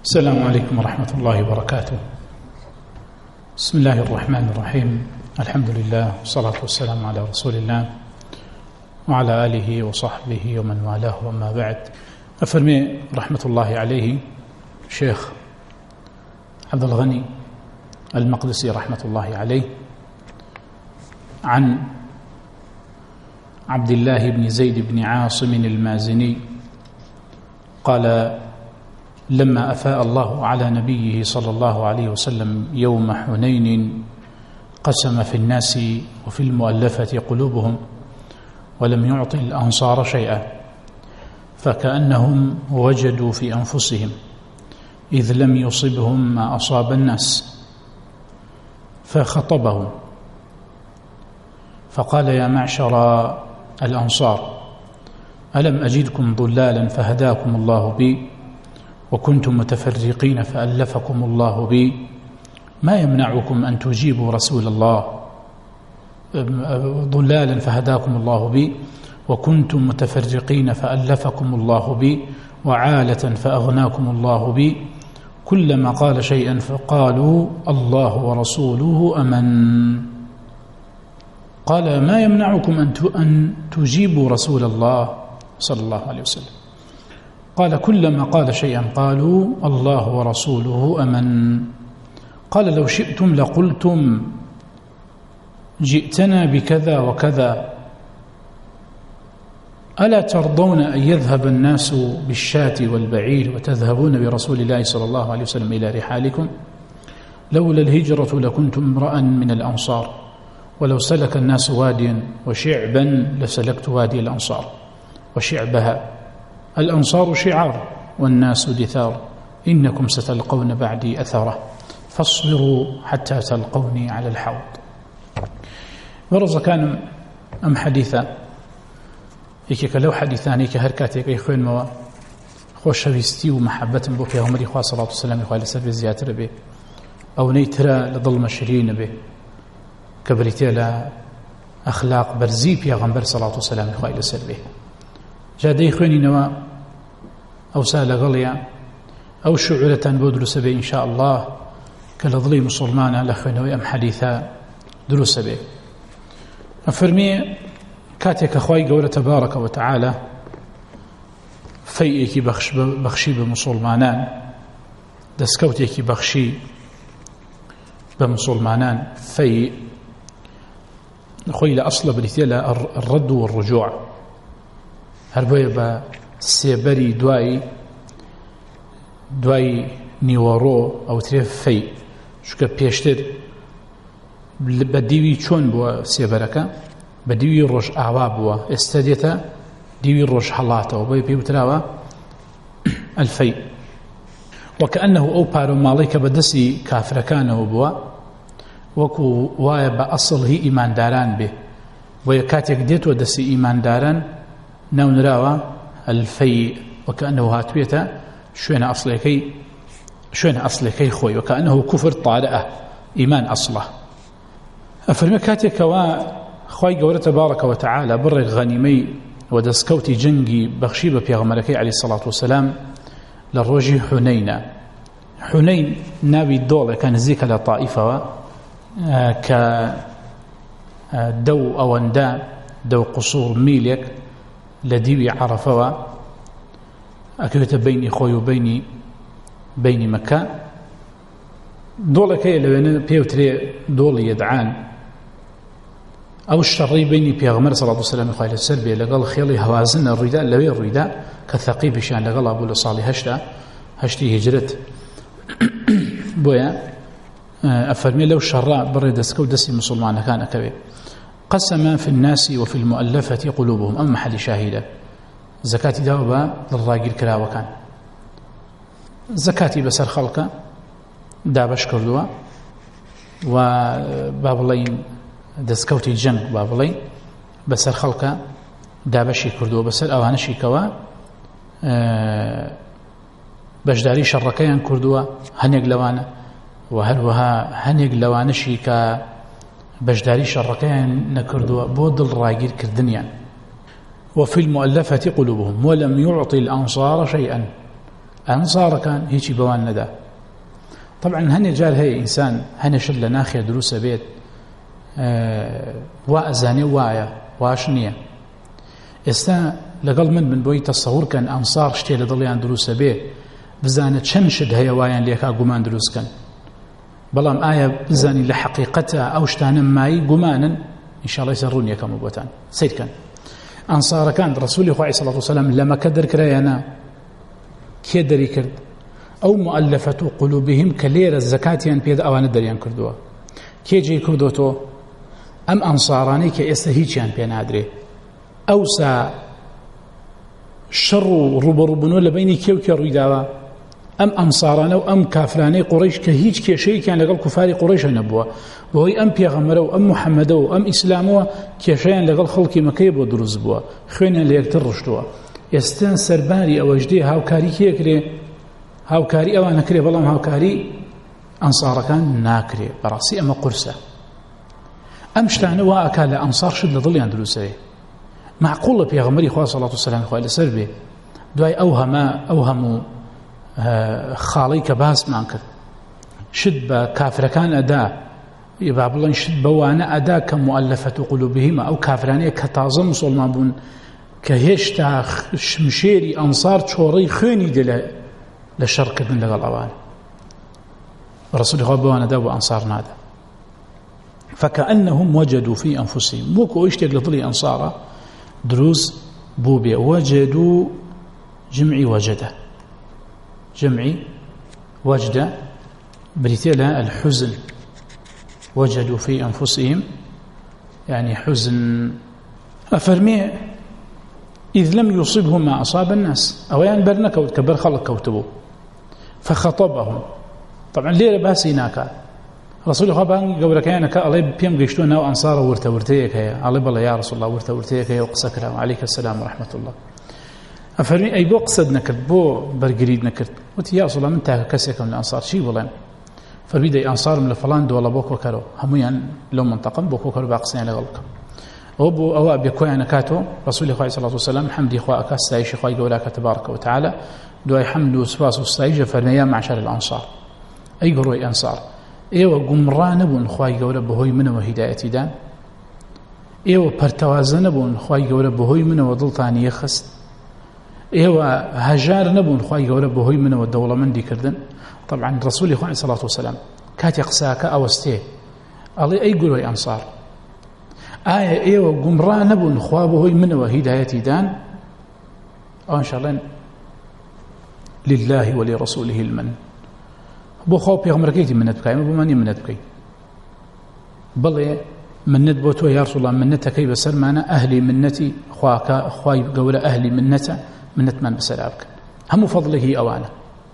السلام عليكم ورحمة الله وبركاته. بسم الله الرحمن الرحيم. الحمد لله والصلاة والسلام على رسول الله وعلى آله وصحبه ومن والاه، وما بعد. أفرمي رحمة الله عليه شيخ عبد الغني المقدسي رحمة الله عليه عن عبد الله بن زيد بن عاصم المازني قال: لما أفاء الله على نبيه صلى الله عليه وسلم يوم حنين قسم في الناس وفي المؤلفة قلوبهم ولم يعطي الأنصار شيئا، فكأنهم وجدوا في أنفسهم إذ لم يصبهم ما أصاب الناس، فخطبهم فقال: يا معشر الأنصار، ألم أجدكم ضلالا فهداكم الله بي، وكنتم متفرقين فألفكم الله بي، ما يمنعكم أن تجيبوا رسول الله؟ ضلالا فهداكم الله بي، وكنتم متفرقين فألفكم الله بي، وعالة فأغناكم الله بي، كلما قال شيئا فقالوا الله ورسوله أمن. قال: ما يمنعكم أن تجيبوا رسول الله صلى الله عليه وسلم؟ قال: كلما قال شيئا قالوا الله ورسوله أمن. قال: لو شئتم لقلتم جئتنا بكذا وكذا، ألا ترضون أن يذهب الناس بالشاة والبعير وتذهبون برسول الله صلى الله عليه وسلم إلى رحالكم؟ لولا الهجرة لكنتم امرأ من الأنصار، ولو سلك الناس واديا وشعبا لسلكت وادي الأنصار وشعبها. الأنصار شعار والناس دثار، إنكم ستلقون بعدي أثره، فاصبروا حتى تلقوني على الحوض. ورز كان أم حديثا يكيك لو حديثاني كهركاتيك يخوين موا خوش شويستي ومحبة بو في عمر إخوة صلى الله عليه وسلم إخوة لسبب زيادة به، أو نيترى لظل مشرين به كبريتي لا أخلاق برزي في غنبر صلى الله عليه وسلم إخوة لسبب به. جاء يخويني نوا أو سال غليا أو شعورة بودرس به إن شاء الله كالظلي مسلمان لخوينوي أم حديثا دروس به. أفرمي كاتك أخوي قولة تبارك وتعالى فيئك بخشي بمسلمانان، دسكوتك بخشي بمسلمانان. في أخوي لأصل بريتيلا الرد والرجوع، هربوية بسيبري دوای نیوەڕۆ ئەوترێ فەی، چونکە پێشتر بە دیوی چۆن بووە سێبەرەکە؟ بە دیوی ڕۆژ ئاوا بووە، ئێستا دێتە دیوی ڕۆژ هەڵاتەوە، بۆی پێی وتراوە ئەلفەی. وەکەئەنەهو ئەو پارۆماڵەی کە بەدەستی کافرەکانەوە بووە وەکو وایە بە ئەسڵ هی ئیمانداران بێ، بۆیە کاتێک دێتوە دەستی ئیمانداران ناونراوە ئەلفەی، وەکەئەنەهو هاتوێتە شوێنە ئەسڵەکەی خۆی، وەکەئەنەهو کوفر طارئە ئیمان ئەسڵە. ئەفەرمێ کاتێکەوە خوای گەورە تەبارەکە وتەعالە بڕێک غەنیمەی و دەستکەوتی جەنگی بەخشی بە پێغەمبەرەکەی عەلەیهی سەڵات وسەلام لە ڕۆژی حونەینە. حونەین ناوی دۆڵێکە نزیکە لە تائیفەوە کە دەو ئەوەندە دەو قوسوور میلێک لە دیوی عەرەفەوە ئەکەوێتە بینی خۆی و بینی مەکە. دۆڵەکەی لەوێنە پێوترێ دۆڵی یەدعان. ئەو شەڕی بینی پێغەمبەر صلی الله علیه و سلم خوای لەسەر بێ لەگەڵ خێڵی هەوازنە ڕوویدا، لەوێ ڕوویدا کە ثەقیفیشیان لەگەڵا بوو لە ساڵی هەشتی هیجرەت. بۆیە ئەفەرمێ لەو شەڕە بڕێ دەستکەوت دەستی مسلمانەکان ئەکەوێ. قسم في الناس وفي المؤلفة قلوبهم. أما محل شاهدة زكاتي داوبا للراجل كراوكان، زكاتي بسر خلقه دابش كردوا، وبابلين دسكوتي جنگ بابلين بسر خلقه دابشي كردوا، بسر اوانشي كوا بجداري شركيان كردوا هنيق لوانا، وهروها هنيق لوانشي كا بجداري شركيان نكردوا بود الراجل كردنيا. وفي المؤلفة قلوبهم ولم يعطي الأنصار شيئا، أنصار كان هيك بوان ندى. طبعا هني جار هي إنسان هني شل ناخية دروس بيت وأزاني وايا واشنية استا لقل من بوي تصور كان أنصار شتي لضليان دروس بيت بزانت شنشد هي وايان ليكا قمان دروس كان بلام آية بزاني لحقيقتها أو شتانا ماي قمانا إن شاء الله يسرون يكم بوتان سيد كان أنصار كان رسول الله عليه الصلاة والسلام لما كدر كريانا كدري كرد أو مؤلفة قلوبهم كلير الزكاة بيد أوان الدريان كردوا كيجي كردوتو أم أنصاراني كيستهيجيان بين أدري أو سا شر ربربنو لبيني كيو كرويداوا أم أنصاراني وأم كافراني قريش كهيج كيشي كان لقل كفار قريش نبوا وهي أم بيغمرو أم محمدو أم إسلامو كيشيان لقل خلقي مكيب ودروز بوا خوينا ليكتر رشدوا يستان سرباري أو أجدي هاوكاري كيكري هاوكاري أو نكري بلام هاوكاري أنصار كان ناكري براسي أما قرصة أمشتان وأكال أنصار شد لظلي عند دروسه معقول بيغمري خواه صلى الله عليه وسلم خواه لسربي دواي أوهموا خالي كباس مانكر شد بكافر كان أداء يبقى بالله شد بوانا أداء كمؤلفة قلوبهما أو كافرانية كتازم مسلمان بون كهشتا شمشيري أنصار شوري خيني دل لشركة من لغا الأوان رسول الله بوانا دا وأنصار نادا فكأنهم وجدوا في أنفسهم موكو يشتاق لطلي أنصارا دروز بوبيا وجدوا جمعي وجد بريتيلا الحزن وجدوا في أنفسهم يعني حزن أفرمي إذ لم يصبهم ما أصاب الناس أو يعني برنك كبر خلق كوتبوا فخطبهم طبعا ليه باسيناك رسول الله بان قبل كانك الله بيم قشتونا وأنصار ورتيك هي الله بالله يا رسول الله ورتيك هي وقسك وعليك السلام ورحمة الله أفرمي أي بو قصد نكرت بو برقريد نكرت قلت يا رسول الله من تاك كسيك من الأنصار شي والله فبدأ أنصار من الفلان دولا بوك وكرو هميان لو منطقم بوك وكرو باقسين لغلق وبو أوا بيكوي نكاتو رسول الله صلى الله عليه وسلم حمدي إخوة أكاس سايش إخوة قولاك تبارك وتعالى دعاء حمد وسواس وستايج فرميا معشر الأنصار أي قروي أنصار إيوه قمران بون إخوة قولا بهوي من وهداية دان إيوه برتوازن بون إخوة قولا بهوي من وضلطاني يخست إيوه هجار نبون إخوة قولا بهوي من والدولة من دي كردن طبعا رسول الله صلى الله عليه وسلم كات يقساك أوستيه الله أي قروي أنصار آية إيوه قمران نبون إخوة بهوي من وهداية دان أو إن شاء الله لله ولرسوله المن بو خوف يغمركيتي منت بكاي ما بماني منت بكاي بل منت بوتو يا رسول الله منتك كي بسر معنا أهلي منتي خواي قولة أهلي منت من بسرابك هم فضله أوانا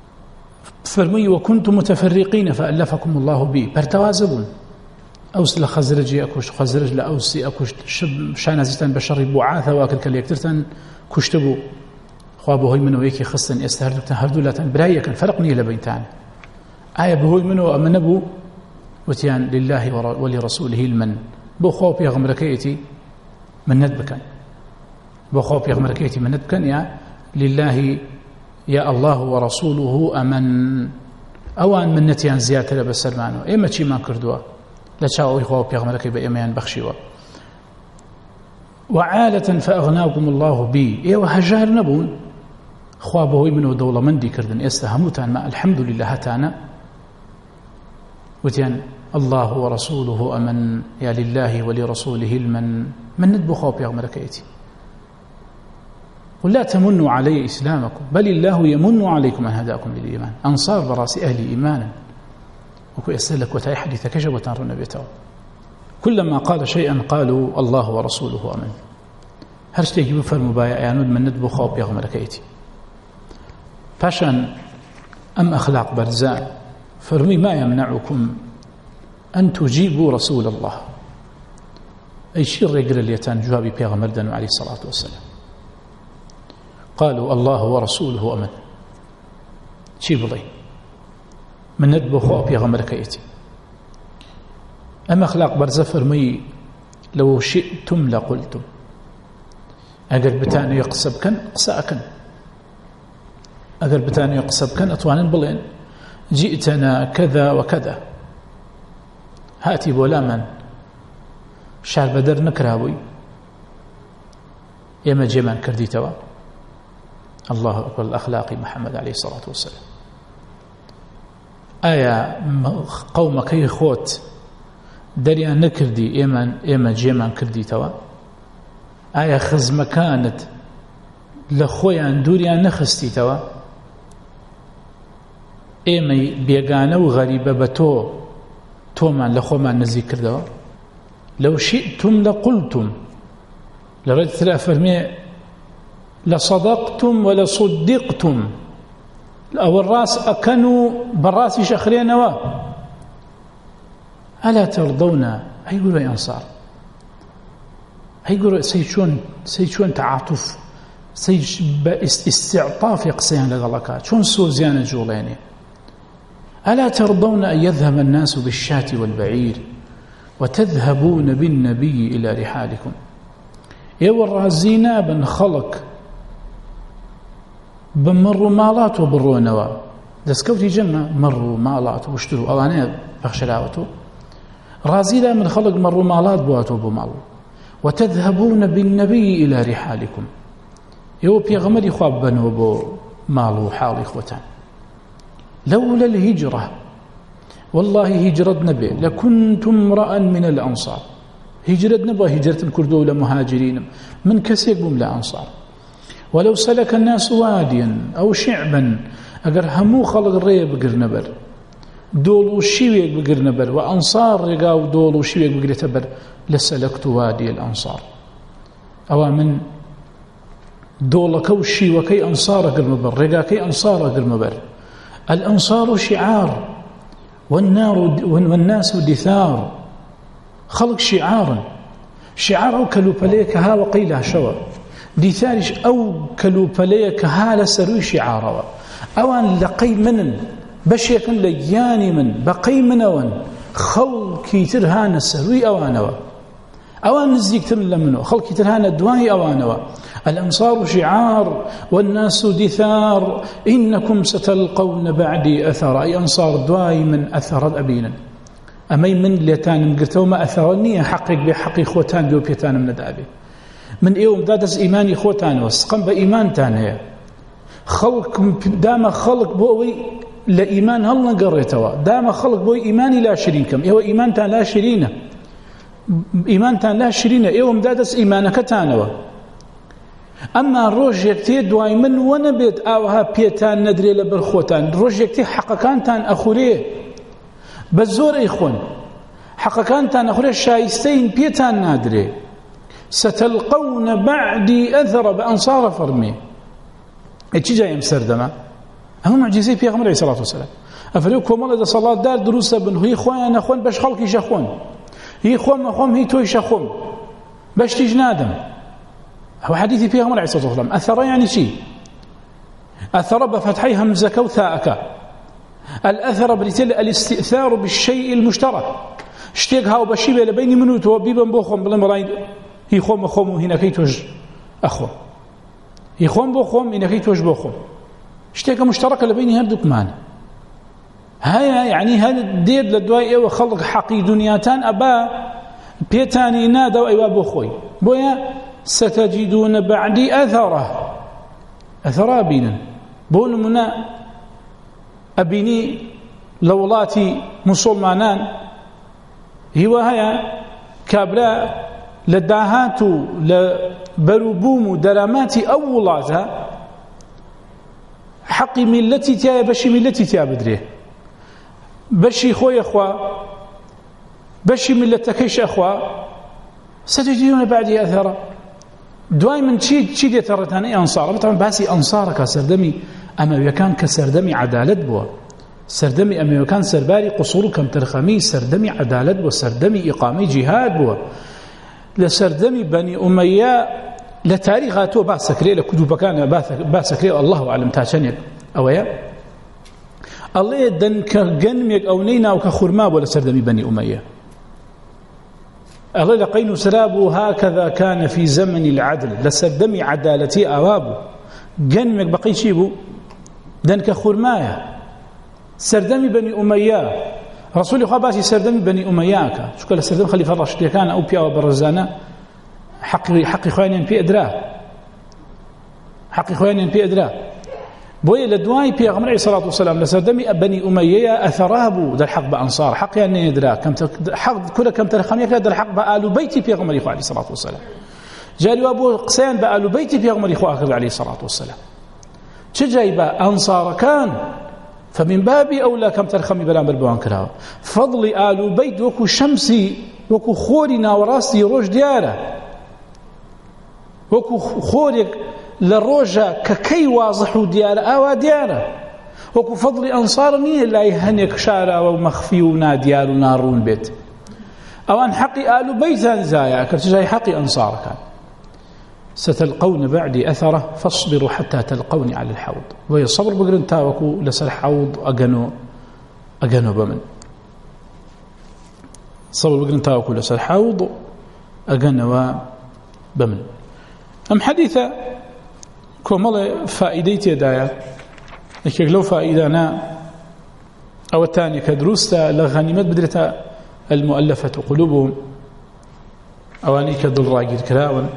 فرمي وكنتم متفرقين فألفكم الله بي برتوازبون أوس لخزرجي أكوش خزرج لأوسي أكوش شانا زيتان بشر بعاثة وأكل كاليكترتان كشتبو خوابه هوي منو يكي خصن استهردوكتان هردولاتان برايا كان فرقني لبينتان آية بهوي منو أما نبو وتيان لله ولرسوله المن بو خواب يغمركيتي من ندبكن بو خواب يغمركيتي من ندبكن يا لله يا الله ورسوله أمن أوان من نتيان زيادة لبسرمانو إما تشي ما كردوا لا تشاوي خواب يغمركي بإيمان بخشيوا وعالة فأغناكم الله بي إيوه هجار نبون خوابه منه دولة من دي كردن استهموتان ما الحمد لله هتانا وتيان الله ورسوله أمن يا لله ولرسوله المن من ندبو خواب يغمركيتي قل لا تمنوا علي إسلامكم بل الله يمن عليكم أن هداكم للإيمان أنصار براس أهل إيمانا وكو يسألك وتأي حديث كشب وتنر النبي كلما قال شيئا قالوا الله ورسوله أمن هرشتي يجيبوا فالمبايع يعنود من ندبو خواب يغمركيتي فاشان أم أخلاق برزاء فرمي ما يمنعكم أن تجيبوا رسول الله أي شيء رجل اليتان جوابي بيغمر دانو عليه الصلاة والسلام قالوا الله ورسوله أمن شي بلي من ندبو خواب يغمر كيتي أم أخلاق برزاء فرمي لو شئتم لقلتم أقل بتانو يقصبكن قساكن ئەگەر بتانێ قسە بکەن ئەتوانن بڵێن جئتنا كذا وكذا، هاتی بۆ لامان شار بەدەر نەکرابووی ئێمە جێمان کردیتەوە. الله أكبر. الأخلاقی محەممەد عليه الصلاة والسلام. ئایا قەومەکەی خۆت دەریان نەکردی ئێمە جێمان کردیتەوە؟ ئایا خزمەکانت لە خۆیان دووریان نەخستیتەوە؟ ئێمەی بێگانە و غەریبە بە تۆمان لە خۆمان نزیک کردەوە. لەو شئتم لەقولتم، لە ڕێی ترا فەرمێ لەصەدەقتم وەلەصودیقتم، ئەوە ڕاست ئەکەن و بەڕاستیش ئەخرێنەوە. ئەلا تەرضەونە، ئەی گورۆی ئەنسار، ئەی گورۆ سەی چۆن تەعاتوف، سەی بە ئیستیعطافی قسەیان لەگەڵەکە، چۆن سۆزیانە جوڵێنێ. ألا ترضون أن يذهب الناس بالشاة والبعير وتذهبون بالنبي إلى رحالكم؟ الرازينا بن خلق بمروا مالات وبرونوا دسكوتي جمع مروا مالات واشتروا أواني بخشلاوتو رازينا من خلق مروا مالات بواتوا بمال وتذهبون بالنبي إلى رحالكم. بيغمري خواب بنوا بو مالو حال إخوتان. لولا الهجرة، والله هجرة نبي لكنتم امرأ من الأنصار. هجرة نبا هجرة كردو لمهاجرين من كسيق بم لأنصار. ولو سلك الناس واديا أو شعبا، أقر همو خلق الريب بقر نبر، دولو شيويك بقر نبر، وأنصار رقاو دولو شيويك بقر تبر، لسلكت وادي الأنصار. أو من دولكو شيوكي أنصار قر نبر، رقاكي أنصار قر نبر. الأنصار شعار والناس دثار. خلق شعار أو كلوبليك ها وقيلها شوى دثارش أو كلوبليك ها لسروي شعارا أوان لقي من بشيك لياني من بقي من أوان خلق كيتر هانا سروي أوانوا أوان نزيك تمن لمنه خلق كيتر هانا دواي أوانوا. الأنصار شعار والناس دثار إنكم ستلقون بعدي أثر. أي أنصار دواي من أثر أبينا أمي من ليتان مقرتوا ما أثرني حقق بحقي خوتان بيو بيتان من دابي من يوم دادس إيماني خوتان وسقم بإيمان تانية خلق دام خلق بوي لإيمان هل نقريتوا دام خلق بوي إيماني لا شريكم إيوه إيمان تان لا شرينة إيمان تان لا شرينة يوم دادس إيمانك تانوا. أما روجيكتي دواي من ونبيت أوها بيتان ندري لبرخوتان روجيكتي حقكانتان أخوريه بزور إخوان حقكانتان أخوريه شايستين بيتان نادري. ستلقون بعدي أثر بأنصار فرمي. إيش جاي مسردما هم معجزين في غمر عليه الصلاة والسلام. أفريقكم الله إذا صلاة دار دروس بن هي إخوان أخوان باش خلقي شخون هي إخوان مخوم هي توي شخون باش تجنادم. هو حديثي في غمر عليه الصلاة والسلام. أثر يعني شيء أثر بفتحي همزة وثاءك. الأثر بالتالي الاستئثار بالشيء المشترك اشتيق هاو بشيبه لبيني منوت وبيبا بوخم بالمرايد هي خوم خوم هنا كي توج أخو هي خوم بوخم هنا كي توج بوخم اشتيق مشتركة لبيني هردوك مان. هاي يعني هذا ديد للدواء وخلق حقي دنياتان أبا بيتاني نادا وأيوا بوخوي بويا ستجدون بعدي أثرا بينا بون منا أبيني لولاتي مسلمانان هو هيا كابلا لداهاتو لبروبوم دراماتي أولاتها حقي ملتي تيا بشي ملتي تيا بدريه بشي خوي أخوة بشي ملتكيش أخوة ستجدون بعدي أثرا. دواي من شي دي ترتاني أنصار طبعا باسي أنصارك سردمي أما يكان كسردمي عدالة بوا سردمي أما يكان سرباري قصور كم ترخمي سردمي عدالة بوا سردمي إقامي جهاد بوا لسردمي بني أمية لتاريخاتو باسكري لكتب كان باسكري الله أعلم تاشنيك أويا الله يدن كجنميك أو نينا وكخرماب ولا سردمي بني أمية. الله لقين سرابه هكذا كان في زمن العدل لسردمي عدالتي أوابه جنمك بقي شيبو دەنکە خورمایە سەردەمی بەنی ئومەیە ڕسوولی خوا باسی سەردەمی بەنی ئومەیەکە چونکە لە سەردەم خەلیفە ڕاشدیەکان ئەو پیاوە بەڕێزانە حەقی خۆیانیان پێ ئەدرا بۆیە لە دوای پێغەمبەر عەلەیهی سەڵات وسەلام لە سەردەمی بەنی ئومەیە ئەثەرا بوو دەرحەق بە ئەنسار حەقیان نێدرا حەق کورە کەمتر خەمیەکە دەرحەق بە ئال و بەیتی پێغەمبەری خوا عەلەیهی سەڵات وسەلام جاری وا بۆ قسەیان بە ئال و بەیتی پێغەمبەری خوا کرد عەلەیهی سەڵات وسەلام چ جای بە ئەنسارەکان فمن باب أولى كم ترخمي بلان بالبوان كراوة فضل آل بيت وكو شمسي وكو خوري ناوراسي روج ديارة وكو خوري للروجة ككي واضح ديارة آوا ديارة وكو فضل أنصار نيه لا يهنك شارع ومخفي وناديار ونارون بيت أوان حقي آل بيتان زايا كرتجاي حقي أنصار كان ستلقون بعدي أثره فاصبروا حتى تلقوني على الحوض ويصبر بقرن تاوكو لسر حوض أقنو بمن صبر بقرن تاوكو لسر حوض أقنو بمن أم حديثة كومل فائدتي دايا لكن لو فائدانا أو الثاني كدروستا لغنيمات بدرتا المؤلفة قلوبهم أواني كدل راجل كراون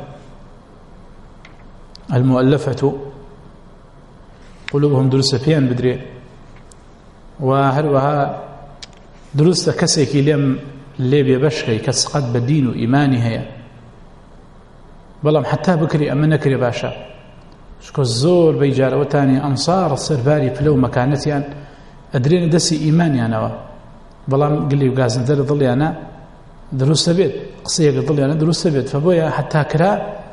المؤلفة قلوبهم دروس فيان بدري وهروها دروس كسيكي لم ليبيا بشكي كسقط بدين وإيماني هي بلام حتى بكري أما نكري باشا شكو الزور بيجار وتاني أنصار السرباري فلو مكانتي أن أدرين دسي إيماني أنا بلام قل لي وقازن ذل ظلي أنا دروس بيت قصية ظلي أنا دروس بيت فبويا حتى كرا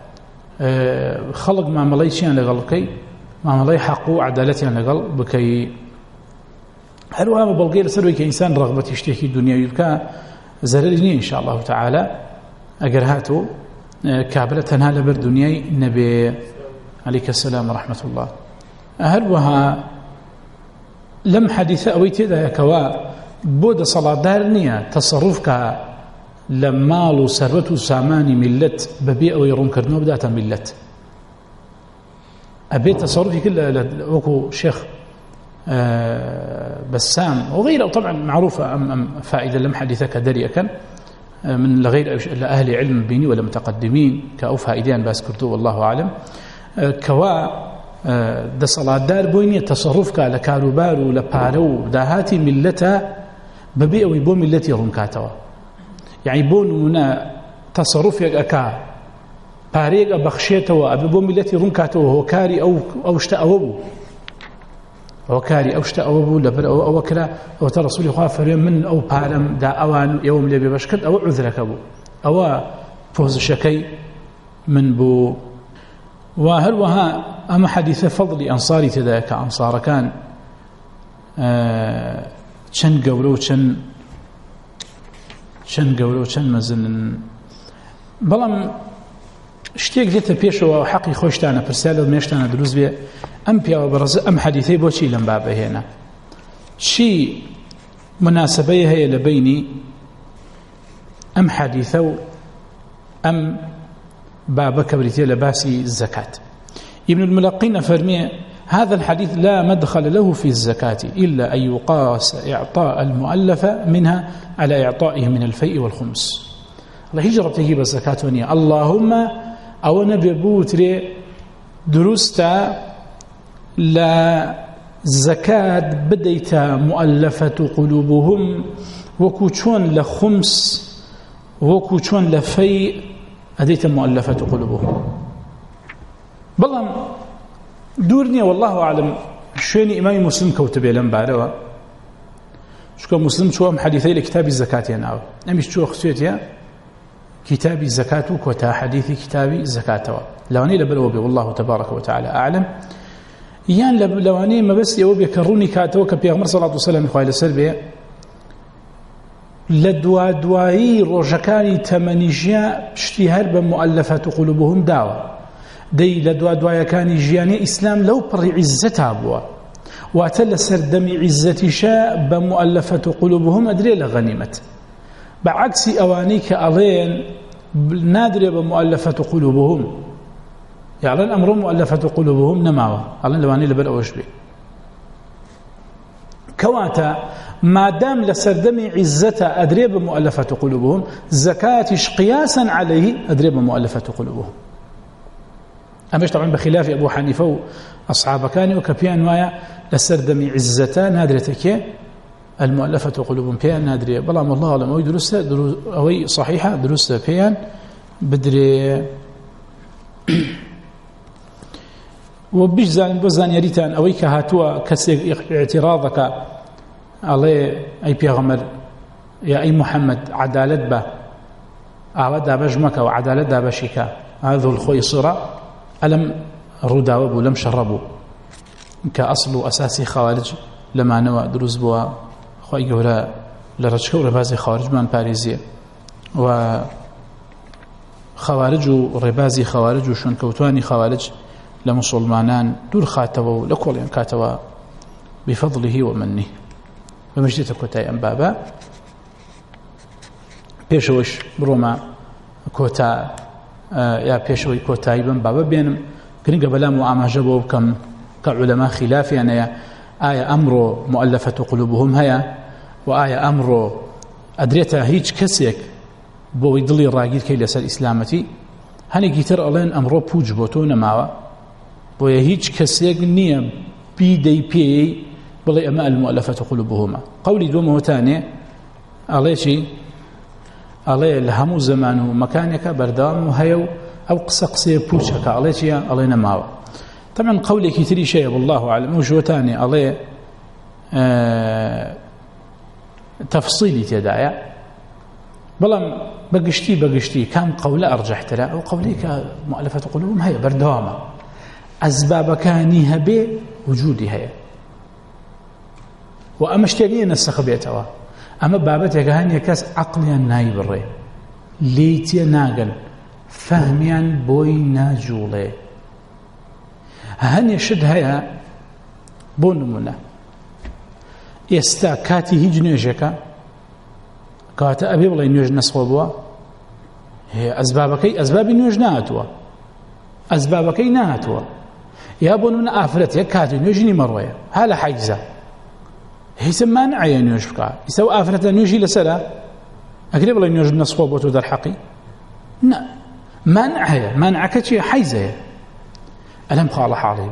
خلق معاملەیان لەگەڵ بکەی معاملەی حەق و عەدالەتیان لەگەڵ بکەی هەروەها بەڵگەی لەسەرەوەی کە ئینسان ڕەغبەتی شتێکی دنیاوی بکە زەرەری نییە ئینشاء الله تعالى ئەگەر هاتوو کابرا تەنها لەبەر دنیای نەبێ عەلەیکە السەلام ورحمة الله هەروەها لەم حەدیثە ئەوەی تێدایە کەوا بۆ دەسەڵاتدار نییە تەسەڕوف کە لە ماڵ و سەروەت و سامانی میلەت بەبێ ئەوەی ڕوونکردنەوە بداتە میلەت ئەبێت تەسەڕوفی کرد وەکو شێخ بەسام وغيره طبعا معروفة أم فائدة لم حديثة كدري أكن من لغير لأهل علم بيني ولا متقدمين كأو فائدين باس كرتو والله أعلم كوا ده صلاة دار بويني تصرفك لكاروبار ولبارو داهاتي ملتا ببيع ويبو ملتي رنكاتوا يعني بون منا تصرفك أكا باريك أبخشيتوا أبو ملتي رنكاتوا هو كاري أو اشتأوبو هو كاري أو اشتأوبو لبر أو كلا أو ترسولي خواه فريم من أو بارم دا أوان يوم لبي بشكت أو عذرك أبو أو فوز شكي من بو وهروها أما حديث فضل أنصاري تذاك أنصار كان چن قولو چن مزن بلام شتێک دێتە پێشەوە حەقی خۆشتانە پرسیار لە مێشتانە دروست بێ ئەم پیاوە بەڕێزە ئەم حەدیثەی بۆچی لەم بابە هێنا چی مناسبەیە هەیە لە بینی ئەم حەدیثە و ئەم بابە کە بریتێ لە باسی زەکات ابن الملقين فرمي هذا الحديث لا مدخل له في الزكاة إلا أن يقاس إعطاء المؤلفة منها على إعطائه من الفيء والخمس الله هجرة تجيب الزكاة ونيا اللهم أو نبي بوتري درستا لا زكاة بديت مؤلفة قلوبهم وكوشون لخمس وكوشون لفيء أديت مؤلفة قلوبهم بلام دورني والله أعلم شويني إمام مسلم كوتب لم بعده شكو مسلم شو حديثي لكتاب الزكاة يناو نمش شو خصيتها كتاب الزكاة وكتا حديث كتاب الزكاة لواني لبلوبي والله تبارك وتعالى أعلم يان لواني ما بس يوبي كروني كاتو كبيغمر صلى الله عليه وسلم خوالي سربي لدوا دوائي روجكاني تمنيجيا اشتهار بمؤلفات قلوبهم داوة دي لدوا دوائيكاني جياني إسلام لو بر عزتها بوا واتل سردم عزتي شاء بمؤلفة قلوبهم أدري لغنيمة بعكس أوانيك ألين نادري بمؤلفة كواتا ما دام لسردم عزة أدريب مؤلفة قلوبهم زكاتش قياسا عليه أدريب مؤلفة قلوبهم. أمش طبعا بخلاف أبو حنيفة وأصحاب كانوا كبيان ويا لسردم عزة نادرتك المؤلفة قلوبهم بيان نادرية بلام الله أعلم أو درسة أو صحيحة درسة بيان بدري وبيجزان بزان يريتان أويك هاتوا كسي اعتراضك عليه أي بيغمر يا أي محمد عدالة با أعودا بجمك وعدالة دا بشيكا هذا الخوي صرا ألم رداوبوا لم شربوا كأصل أساسي خوارج لما نوى دروز بوا خوي جورا لرجكو ربازي خوارج من باريزية و خوارج وربازي خوارج وشون كوتواني خوارج لمسلمانان دور خاتوا لكل كاتوا بفضله ومنه بمجدته كوتاي ام بابا بيشوش بروما كوتا يا بيشوي كوتاي بن بابا بينم كرنجا بلا معامجه كم كعلماء خلاف يعني آية أمر مؤلفة قلوبهم هيا وآية أمر أدريتها هيج كسيك بو يدلي الراجل كي لسال إسلامتي هني جيتر ألين أمر بوج بوتون معه بو هيج كسيك نيم بي دي بي بلي أماء المؤلفة قلوبهما قولي دوم وتاني عليه شيء عليه الهم زمان ومكانك بردام وهيو أو قصقصي بوشك عليه شيء علينا معه طبعا قولي كثير شيء والله أعلم وجوتاني عليه تفصيلي تدايا بلام بقشتي كان قولة أرجحت له أو قوليك مؤلفة قلوبهم هي بردوامة أسباب كانيها به وجودي هي وأمشتغينا السخبيتها أما بابتك هاني كاس عقليا نايب الري ليتي ناقل فهميا بوي ناجولي هاني شد هيا بونمنا يستا كاتي هيج نيجكا كاتا أبي والله نيوج نصوبوا هي أسباب نيوج ناتوا أسبابك ناتوا يا بونمنا آفرت كاتي نيوجني مروية هلا حيزة هي سمان عين نيوج بكا يسوي آفرت نيوجي لسلا أقرب والله نيوج نصوبوا تدر حقي لا مانع كتشي حيزة ألم خال حالي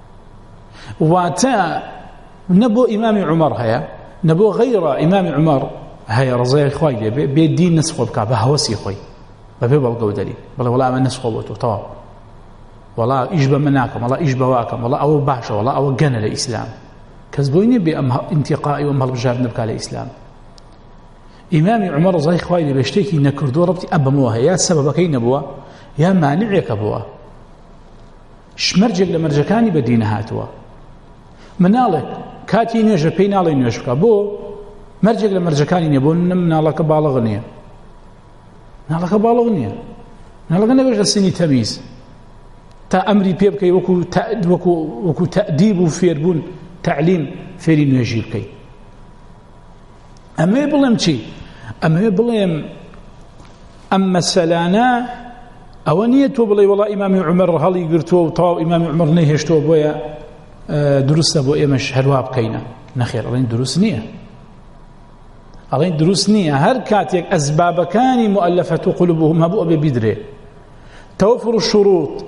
واتا نبو إمام عمر هيا نبو غير إمام عمر هيا رضي خوي بيدين نسخو بكا بهوسي خوي ببيبل قودلي بل ولا من نسخو بوتو طواب ولا إجبا مناكم ولا إجبا واكم ولا أو باشا ولا أو جنة الإسلام كذبوني بانتقائي ومهل بجار نبكى الإسلام إمام عمر رضي خوي بيشتكي نكردو ربتي أبا موها يا سبب كي نبوا يا مانعك أبوا شمرجك لمرجكاني بدين هاتوا منالك كاتي نيوج بينالي نيوج بكا بو مرجك لمرجكاني نبون منالك بالغنية منالك بالغنية منالك نبوش السني تميز تا أمري بيبكي وكو تأديب وفيربون تعليم فيري نيوجي بكي أما يبلم شي أما يبلم أما سلانا أونيته بلي والله إمام عمر هل يقرتوه وطاو إمام عمر نهشتوه بويا درست أبو إيمش هلواب كينا نخير ألين دروس نية هر كاتيك أسباب كان مؤلفة قلوبهم هبو أبي بدري توفر الشروط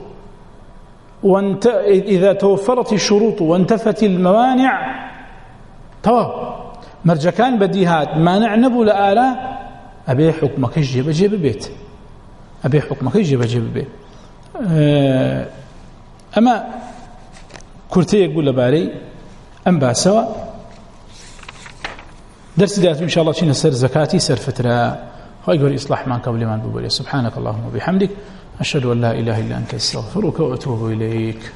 إذا توفرت الشروط وانتفت الموانع طواب مرجكان بديهات مانع نبو لآلا أبي حكمك جيب بيت أبي حكمك جيب بيت أما كرتي يقول لباري أم باسوا درس دات إن شاء الله شين سر زكاتي سر فترة ويقول إصلاح ما قبل ما نقول سبحانك اللهم وبحمدك أشهد أن لا إله إلا أنت أستغفرك وأتوب إليك.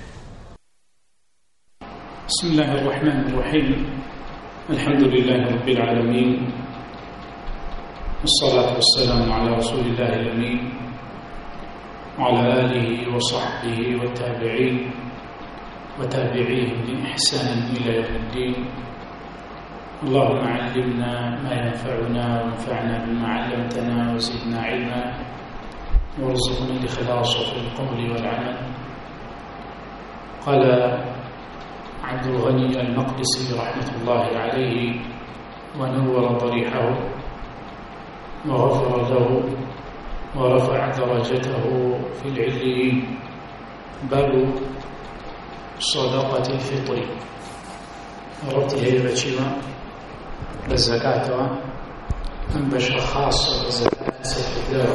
بسم الله الرحمن الرحيم الحمد لله رب العالمين والصلاة والسلام على رسول الله الأمين وعلى آله وصحبه والتابعين وتابعيهم بإحسان إلى يوم الدين. اللهم علمنا ما ينفعنا وانفعنا بما علمتنا وزدنا علما وارزقنا الإخلاص في القول والعمل. قال عبد الغني المقدسي رحمة الله عليه ونور ضريحه وغفر له ورفع درجته في العليين. باب صدقة الفطر. ربطي هي بشيما للزكاة أم بشر خاصة بالزكاة سيدنا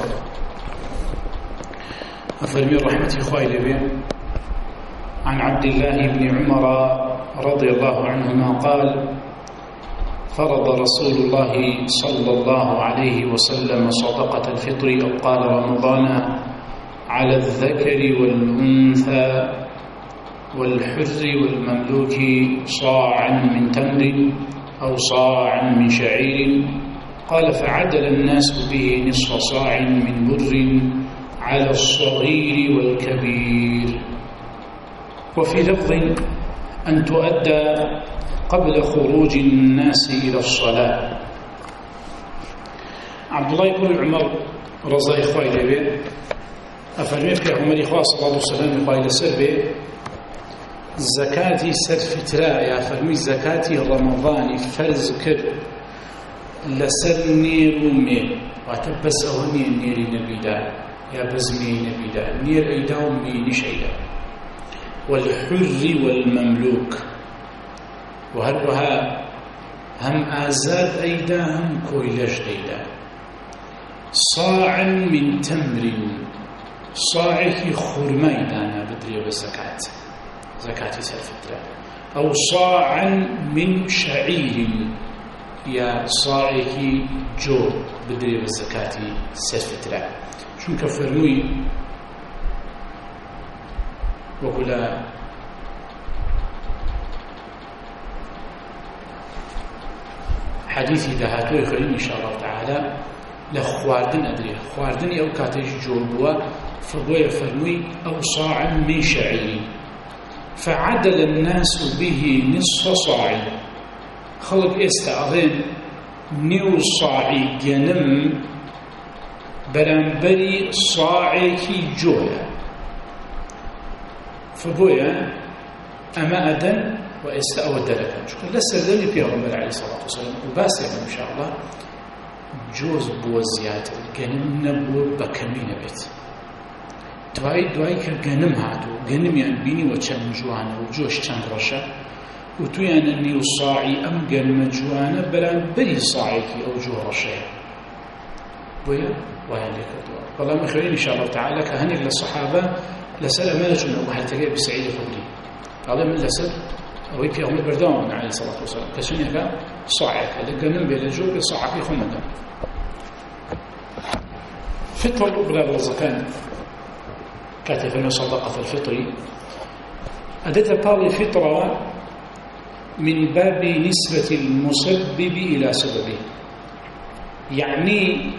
أفرمي رحمة إخوائي لبين عن عبد الله بن عمر رضي الله عنهما قال: فرض رسول الله صلى الله عليه وسلم صدقة الفطر أو قال رمضان على الذكر والأنثى والحر والمملوك صاعا من تمر أو صاعا من شعير. قال: فعدل الناس به نصف صاع من بر على الصغير والكبير. وفي لفظ أن تؤدى قبل خروج الناس إلى الصلاة. عبد الله بن عمر رضي إخوائي لبيه أفرمي في عمر إخوة صلى الله عليه وسلم إخوائي لسربه زكاتي سر فتراء أفرمي زكاتي رمضان فرز كر لسر نير ومير واتبس أهني النير نبيدا يا بزمي نبيدا نير أيدا ومي نشيدا والحر والمملوك وهروها هم آزاد أيدا هم كويلش أيدا. صاعا من تمر صاعك خرمي دانا بدري بالزكاة زكاة سلفترة. أو صاعا من شعير يا صاعك جو بدري بالزكاة سلفترة. شو كفرمي وقلا حديثي دهاتو يخرين إن شاء الله تعالى لخواردن أدري خواردن أو كاتيش جوبوا فبويا فرمي أو صاع من شعير فعدل الناس به نصف صاع. خلق استعظم نيو صاعي جنم برانبري صاعيكي جويا فبويا أما أدن واستأود لك شكرا لسردني في غمر عليه الصلاة والسلام وباسع إن شاء الله جوز بوزيات جنم نبو بكمين بيت دوای که گنم هاتو گنم یان بینی و چند جوانه و جوش چند رشه و تو یان نیو صاعی ام گنم جوانه بران بری صاعی کی او جو رشه ویا ویا لکدوا والله مخيرين ان شاء الله تعالى كهني للصحابه لسال مالك او هلتقي بسعيد الخدري هذا من لسال او في يوم بردون عليه الصلاه والسلام كشنيكا صاعي هذا گنم بلا جو بصاعي خمدا فطر بلا رزقان كاتب صدقة الفطر أدت بالي فطرة من باب نسبة المسبب إلى سببه يعني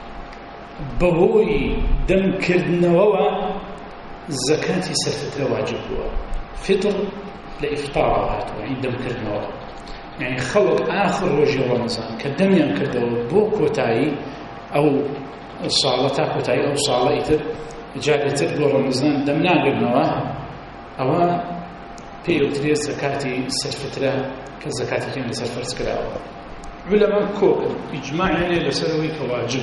بهوي دم كردنوا زكاة سلفترة واجبها فطر لإفطار يعني دم كردنوا يعني خلق آخر وجه رمضان كدم ينكردوا بو كوتاي أو صالة كوتاي أو صالة إثر جاري تبدو رمضان دم ناقرنوا أو بيوتري زكاة سلفترة كزكاة كين لسلفرس كلاو علماء كوك إجماع يعني لسلوي كواجب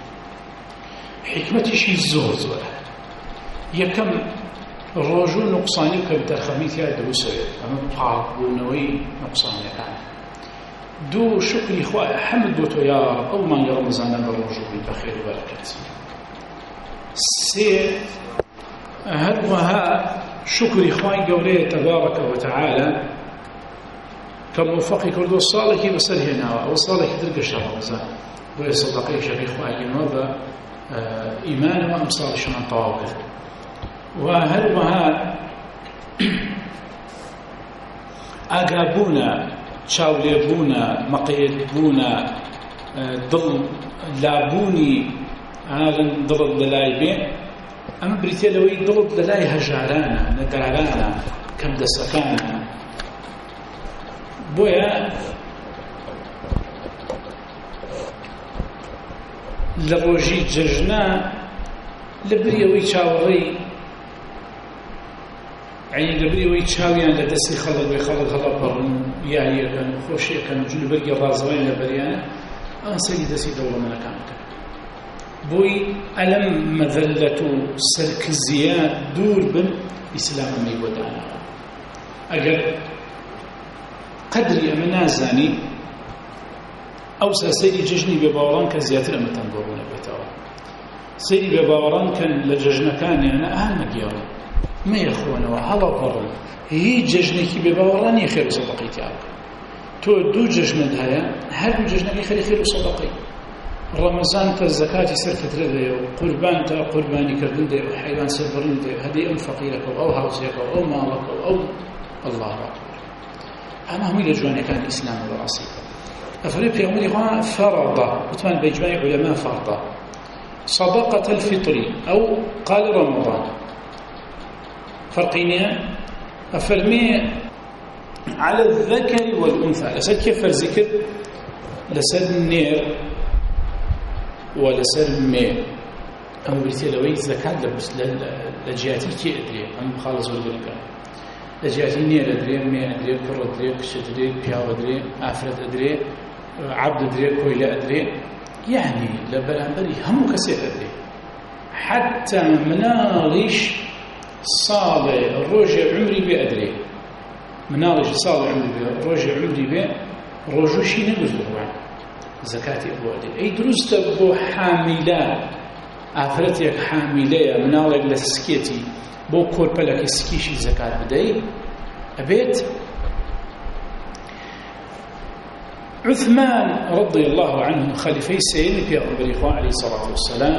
حكمتي شيء زور يكم الرجو نقصاني كبترخميث يا دوسوي أما بقاق ونوي نقصاني كان دو شكري إخوة حمد بوتو يا رب أو ما يرمزانا بالرجو بخير وبركة سي هل وها شكر إخواني قوليه تبارك وتعالى كموفقي كردو الصالحي بسر هنا والصالحي تلك الشهر رمزان ويصدقي شكري إخواني ماذا إيمان وأمصار شمان طواقل وهل وها أقابونا شاوليبونا مقيدبونا ضل لابوني هذا ضرب دلايبين أما بريتيلوي ضرب دلاي هجارانا ندرارانا كم دسكانا بويا لروجي ججنا لبريوي شاوري عینی لەبەرەوەی چاویان لە دەستی خەڵک بێ خەڵک هەڵەپەڕن یاریەکەن خۆشیەکەن جلوبەرگی ڕازەوەیان لەبەریانە ئەوان سەری دەستی دەوڵەمەندەکان بکەن بۆی ئەلەم مەذەلەت و سەرکزیە دوور بن ئیسلام ئەمەی بۆ داناوە ئەگەر قەدری ئەمە نازانی ئەوسا سەیری جژنی بێباوەڕان کە زیاتر ئەمەتان بۆ ڕوو نەبێتەوە سەیری بێباوەڕان کەن لە جەژنەکانیانە مەگێڕن مەیەخۆنەوە هەڵەپەڕن هیچ جەژنێکی بێباوەڕانی خێر و سەدەقەی تیا بکە تۆ دوو جەژنت هەیە هەردوو جەژنەکەی خێر و سەدەقەی ڕەمەزان تە زەکاتی سەرفترە دەیە و قوربان تە قوربانیکردن دەیە و حەیوان سەربڕین دەیە هەدەی ئەم فەقیرەکە و ئەو هاوسێکە و ئەو ماڵەکە و ئەو الله ئەکبەر ئەمە هەمووی لە جوانەکانی ئیسلامە بەڕاستی ئەفەرمێ پێغەمبەری خوا فەرەضە وتمان بە ئیجماعی عولەما فەرضە صدقة الفطر أو قال رمضان فرقينها أفرمي على الذكر والأنثى لسد كيف فرزكر لسد النير ولسد المير أما بريتي لوي زكاة لجياتي كي أدري أما خالص والبركة لجياتي نير أدري مير أدري كر أدري كش أدري بياو أدري عفرت أدري عبد أدري كويلة أدري يعني لبرانبري هم كسير أدري حتى مناغيش صالح الرجع عمري بأدري مناغيش صالح عمري رجع عمري بأ رجوشي نقول له زكاتي أبو أدري أي درست أبو حاملة عفرتك حاملة مناغيش لسكيتي بو كوربلك سكيشي زكاة بدأي أبيت عثمان رضي الله عنه خليفي سيدنا پیغمبر خوا عليه الصلاة والسلام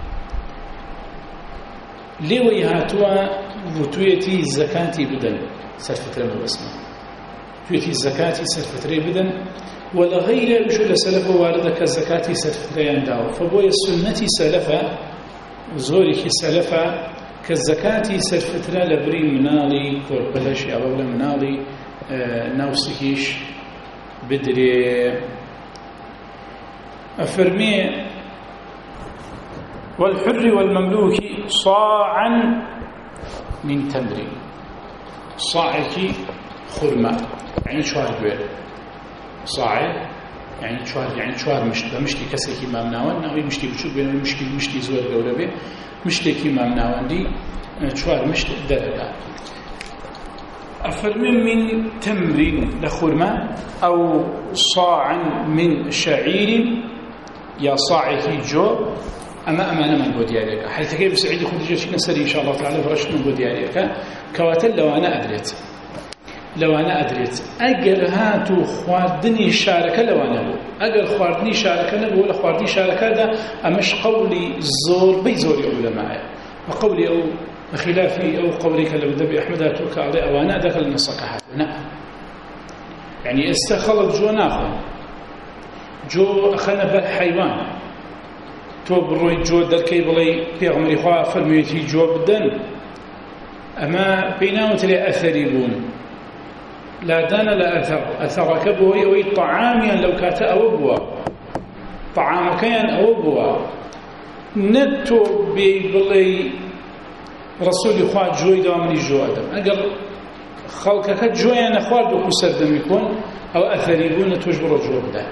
لوي هاتوا وتويتي زكاتي بدن سرفتري مبسمة تويتي زكاتي سرفتري بدن ولا غير وجود سلف والدك زكاتي سرفتري عندها فبوي السنة سلفا زورك سلفا كالزكاتي سرفتري لبري منالي كوربلش أو منالي نوسكيش بدري أفرمي والحر والمملوك صاعا من تمر صاعك خرمة يعني شوار بير صاع يعني شوار مشتي كسرك ما مناون ناوي مشتي بشوف بين مشتي زور جوربه مشتي كي ما مناون دي شوار مشتي درجة أفرمي من تمر لخرمة أو صاع من شعير يا صاعك جو أما أمانة من بودياريك حيث كيف سعيد خديجة شكنا سري إن شاء الله تعالى فرشت من بودياريك كواتل لو أنا أدريت أجر هاتو خواردني شاركة لو أنا بو أجر خواردني شاركة نبو ولا خواردني شاركة ده أمش قولي زور بيزوري علماء وقولي أو خلافي أو قولك لبدبي أحمد أتوك علي أو أنا دخل النصكحات نعم يعني استخلط جو ناخذ جو أخنا بالحيوان تو بروي جو دركي بلي بيغمري خواه فرميتي جو بدن أما بيناوت لي أثري بون لا دان لا أثرك بوي وي طعاميا لو كاتا أوبوا طعامكيا أوبوا نتو بلي رسول خواه جوي دامني جو أدم أقل خلقك جوي أنا خواه دوكو سردم يكون أو أثري بون توجبر جو بدا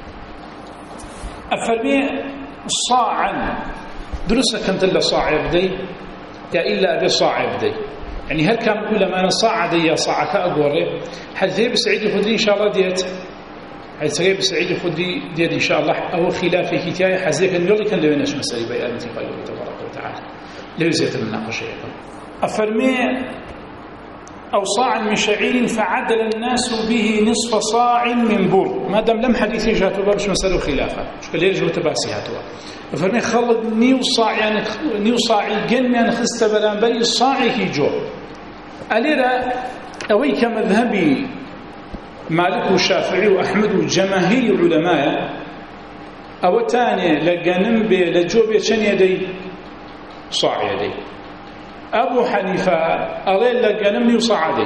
أفرمي صاعا درسنا كنت إلا صاع يبدي يا إلا أبي صاع يبدي يعني هل كان كل ما أنا صاع دي صاعك أقوري حديث بسعيد الخدري إن شاء الله ديت حديث بسعيد الخدري ديت إن شاء الله أو خلافي كتاي حزيك النوري كان لو يناش مسألة بيانتي قالوا تبارك وتعالى لو يزيد المناقشة أفرمي أو صاع من شعير فعدل الناس به نصف صاع من بر ما دام لم حديثي جاتوا برش مسألة خلافة شو كل يرجو تباسي هاتوا فرمي خلط نيو صاع يعني نيو صاعي جن يعني خست بلان بري صاعي كي جو أليرا أوي كمذهبي مالك والشافعي وأحمد وجماهير علماء أو تاني لجنم بلجوب يشن يدي صاع يدي أبو حنيفة أريد لجنم يصعده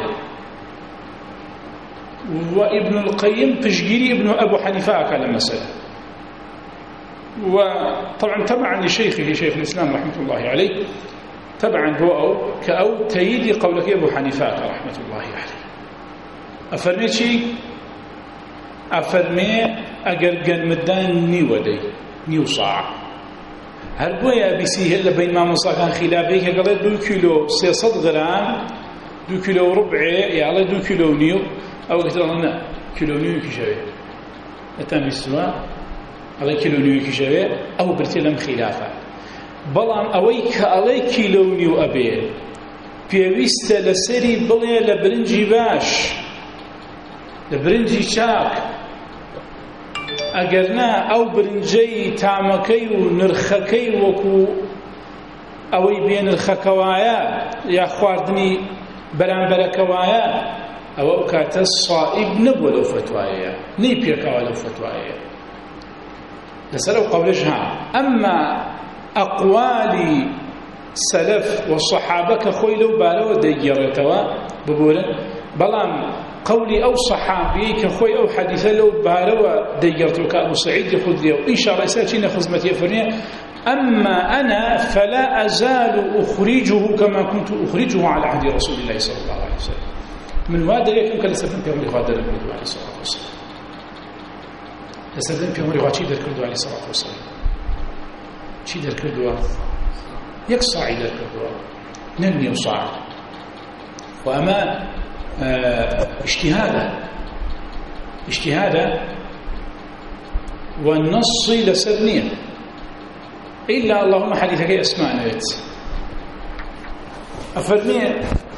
وابن القيم تشجيري ابن أبو حنيفة أكل مسألة وطبعا تبعا لشيخه شيخ الإسلام رحمة الله عليه طبعا هو كأو تيدي قولك أبو حنيفة رحمة الله عليه أفرمي شيء أفرمي أجر جنمدان نيودي نيوصاع هربويا بيسيه إلا بين ما مصاكان خلافه قال 2 كيلو 600 غرام 2 كيلو وربع يعني 2 كيلو نيو أو قلت لنا كيلو نيو كشوي أتاني السواء على كيلو نيو كشوي أو برتلم خلافه بەڵام ئەوەی کە ئەڵێ کیلۆ نیو ئەبێ پێویستە لەسەری بڵێ لە برنجی باش لە برنجی چاک ئەگەر نا ئەو برنجەی تامەکەی و نرخەکەی وەکو ئەوەی بێ نرخەکەوایە یا خواردنی بەرامبەرەکەوایە ئەوە ئەو کاتە صائب نەبووە لەو فتوایەیە نەی پێکاوە لەو فتوایەیە لەسەر ئەو قەولەش ها ئەمما أقوال سلف والصحابة كخوي لو بارو ديجرتوا بقولن بلام قولي أو صحابي كخوي أو حديث لو بارو ديجرتوا كأبو سعيد الخدري وإن شاء الله ساتين خزمتي فرنيا أما أنا فلا أزال أخرجه كما كنت أخرجه على عهد رسول الله صلى الله عليه وسلم من وادر يكون كالسفن في عمر غادر الكردو عليه الصلاة والسلام لسفن في عمر غادر الكردو عليه الصلاة والسلام چی دەرکردووە یەک ساعی دەرکردووە نەنیە ساع و ئەمە اجتهادە و نەصی لەسەر نییە إلا اللهم حديثەکەی ئەسمانەوێت ئەفەرمێ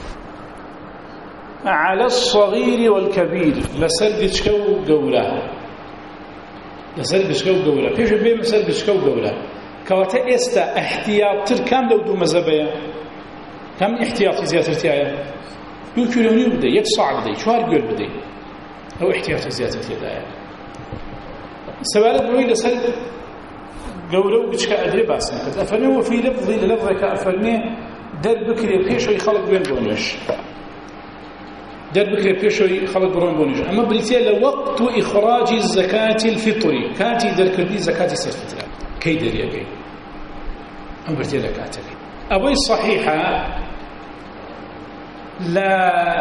على الصغير والكبير لەسەر گچکە و گەورە لەسەر گچکە و گەورە پێش بێمە سەر گچکە و گەورە كواتا استا احتياطتر كام لو دو مزبايا كم احتياطي زيادتي 2 كيلو نيو بدي 1 صاع بدي شوار قول بدي او احتياطي زيادتي دايا سوالد بوي لسل قولو بشكا ادري باسن افني هو في لفظي للفظك افني در بكري بيشو يخلق بين بونش در بكري بيشو يخلق بين بونش اما بريتيا لوقت اخراج الزكاه الفطري كاتي در كردي زكاه الفطر كي دريقي أمرتي لك أتلي أبوي صحيحة لا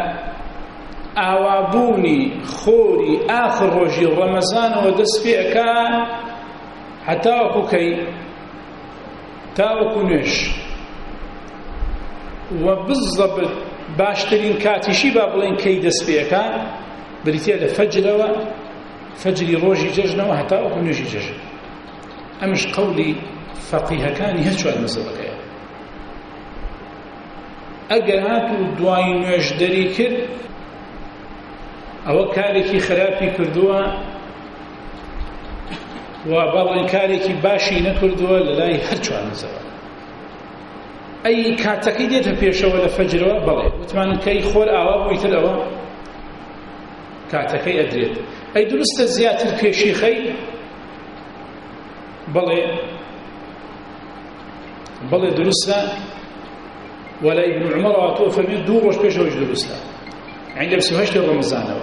أوابوني خوري آخر رجي رمضان ودس فيك حتى وكي تاوكو نش وبالضبط باشترين كاتشي بابلين كي دس فيك بريتي لفجر فجري روجي ججنا حتى وكو نجي ججنا أمش قولي فقيه كان هشوا المسألة أجرات الدواين يجدري كر أو كاريكي خرابي كردوا وبعض كاريكي باشي نكردوا للاي هشوا المسألة أي كاتكي ديتها بيشوا ولا فجروا بلي وتمان كي خور أواب ويتر أواب كاتكي أدريت أي درست زيادة البيشي خي بلي درسها ولا ابن عمر واتوفى من دور وش بيش وش درسها عند لبسوهشت رمضان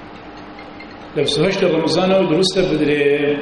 ودرسها بدري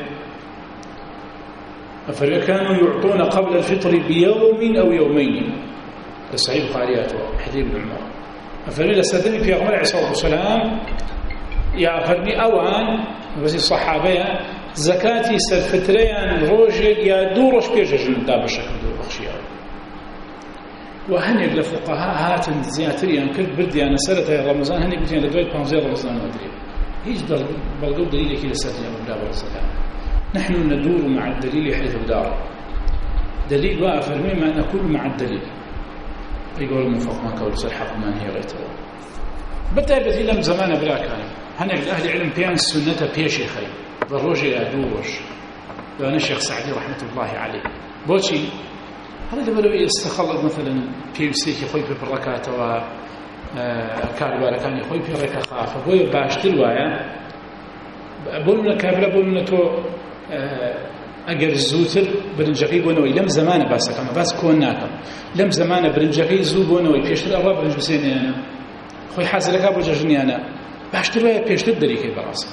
أفريقيا كانوا يعطون قبل الفطر بيوم أو يومين الصحيح البخاريات حديث ابن عمر أفريقيا لستدني في أغمار عليه الصلاة والسلام يا أفرني أوان بس الصحابة زكاتي سرفتريان روجي يا دورش بيجن دا بشكل دور بخشيا وهنيك لفقهاء هاتن زياتريان كل بدي انا سنه رمضان هنيك بدي لدوي 15 رمضان ما ادري هيج بلغوا دليل كده سنه ولا الزكاه نحن ندور مع الدليل حيث دار دليل وافرمي ما نقول مع الدليل يقول المفق ما قول صحح ما هي غيرته بتعرف لم زمان براك هنيك اهل علم بيان السنه بيشي خي بالروجي أدوش وأنا شيخ سعدي رحمة الله عليه بوشي هذا لما لو يستخلط مثلا بيوسيكي خوي بالركات وكاربارا كان يخوي بركة خافة بوي باشتر وايا بقولنا كابلا بقولنا تو أجر الزوتر برنجقي بونوي لم زمان بس كما بس كوناكم لم زمان برنجقي زو بونوي بيشتر الله برنج بسيني أنا خوي حاسس لك أبو جاجني أنا باشتر وايا بيشتر دريكي براسه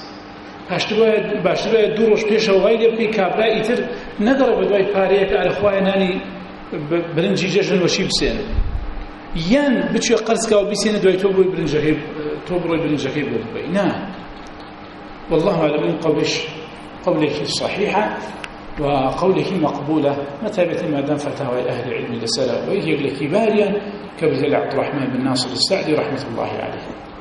باشتر دوروش پیش و غیری بکی کابرای تر نداره بدوای پاریه که الخوای نانی برنجی جەژن وەشی بسێن یان بچوە قەرزکا و بیسێنە دوای تۆ بۆی برنجەکەی تۆ بڕۆی برنجەکەی بۆ ببەی نا والله أعلم قولك صحيحة وقولك مقبولة متابعة ما دام فتاوى أهل العلم لسلا وهي لكباريا كمثل عبد الرحمن بن ناصر السعدي رحمة الله عليه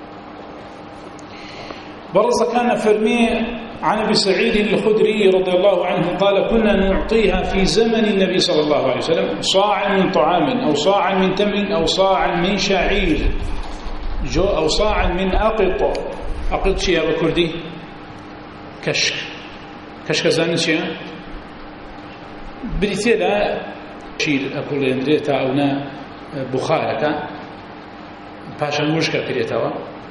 برز كان فرمي عن أبي سعيد الخدري رضي الله عنه قال كنا نعطيها في زمن النبي صلى الله عليه وسلم صاعا من طعام أو صاعا من تمر أو صاعا من شعير أو صاعا من أقط شيء بكردي كشك زاني شيء بريتيلا شير أقول إندريتا أو نا بخارك باشا مشكا كريتاوا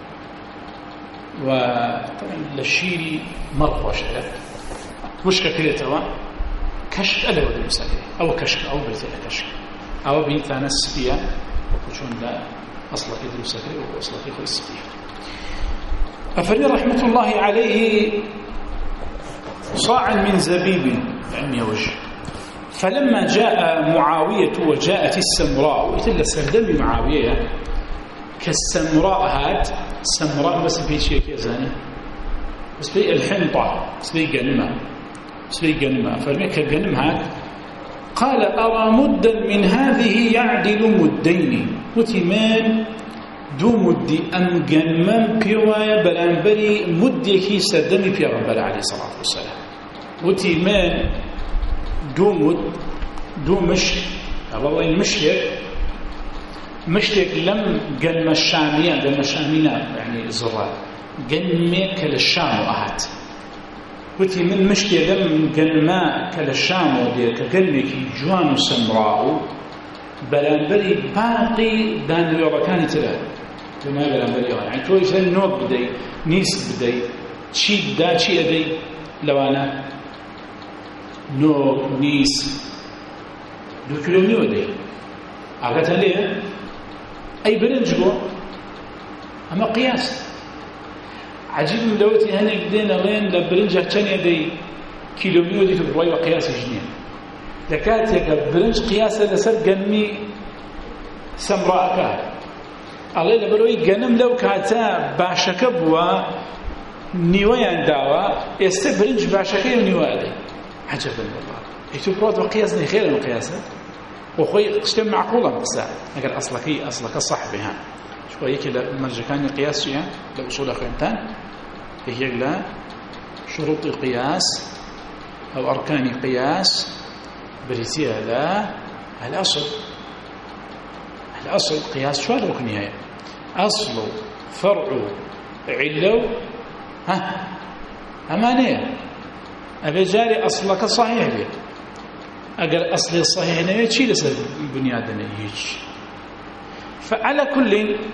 وطبعا للشيري مرقوش مشكا كريتاوا كشك ألا ودي مساكري أو كشك أو بريتيلا كشك أو بيتانا السبيا وكشون لا أصلك يدري مساكري وأصلك يخوي السبيا أفري رحمة الله عليه صاعا من زبيب عمي وجه فلما جاء معاوية وجاءت السمراء ويتل سردم معاوية كالسمراء هات سمراء بس في شيء كيزاني بس في الحنطة بس في قنمة فالميكا قنم هات قال أرى مدا من هذه يعدل مدين وتمان دو مدي أم قنمم بيوايا بلانبري مديكي سردمي بيغنبر عليه الصلاة والسلام وتمان دو مشت والله المشتك لم قنم الشامية يعني الزرار قنمي كالشام وأهات وتي من مشتي لم قنما كالشام وديك قنمي جوان سمراء بلانبري باقي دان اليوركاني تلا ما بلانبري يعني تو يسأل نوب بدي نيس بدي تشي دا تشي أدي لوانا نو نيس 2 كيلو نيو دي عقدها ليه أي برنج بو أما قياس عجيب من دوتي هني بدينا لين لبرنج هتشاني دي كيلو نيو دي في الرواية وقياس جنين دكاتك برنج قياسا لسر قنمي سمراء كار الله لبروي قنم لو كاتا باشك بوا نيوان داوا استبرنج باشكي ونيوان دي عجبا والله يتو برود وقياسني خير من قياسه وخوي قشتم معقوله بقسا اگر اصلك صح بها شويه هيك المرجكاني قياس شيء لاصول خيمتان هي لا شروط القياس او اركان القياس بريتيها لا الاصل قياس شو ركنها اصل فرع علو امانيه أبي جاري أصلك صحيح لي أقل أصلي الصحيح نيت شيء لسه بنيادنا هيج فعلى كل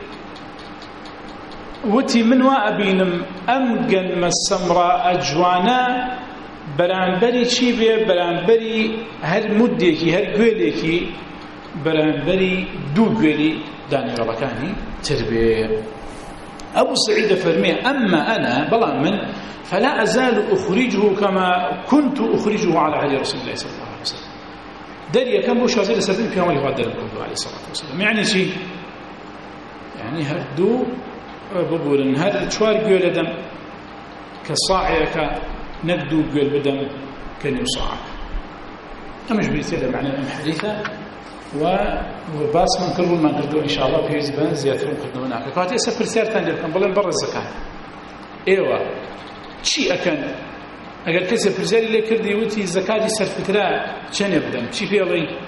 وتي من وأبينم أمجن ما السمراء أجوانا برانبري شيء برانبري هر مديكي هر قوليكي برانبري دو قولي داني غلقاني تربية أبو سعيد فرمي أما أنا بلا من فلا أزال أخرجه كما كنت أخرجه على عهد رسول الله صلى الله عليه وسلم داري كم بوش هذا لساتين في عمله وعد النبي عليه الصلاة والسلام يعني شيء يعني هردو بقولن هذا شوار قول دم كصاعك نقدو قول بدم كان يصاعك أمش بيتلا معنى الحديثة وباس من كل ما نقدر إن شاء الله في زبان زيادة نقدر منها كاتي سفر سيرتان لكم بلن برا الزكاة إيوه شيء أكن أقل كسر فرزالي اللي كردي وتي الزكاة صرف كرا شن يبدأ شيء في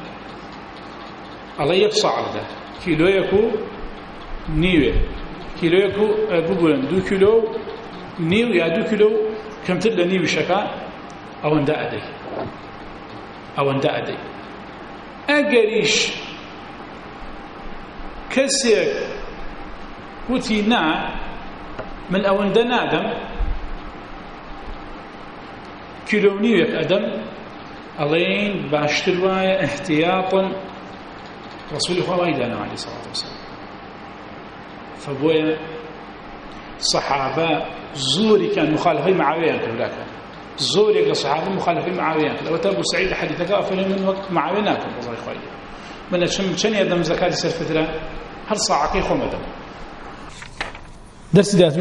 الله يبصع عبده كيلو يكو نيوه كيلو يكو بقولن 2 كيلو نيو يا 2 كيلو كم تبدأ نيو شكا أو اندا أدي أقريش كسر وتي نا من أو اندا نادم كيلو نيو أدم ألين باشتر وايا احتياطا رسول الله ويدانا عليه الصلاة والسلام فبويا صحابة زوري كان مخالفين معاوية كذاك زوري كصحابة مخالفين معاوية لو تابوا سعيد حديثك أفهم من وقت معاوية إخوائي من چەند یادەم زەکاتی سەرفطرە هەر ساعەکەی خۆمەدەم. دەرسی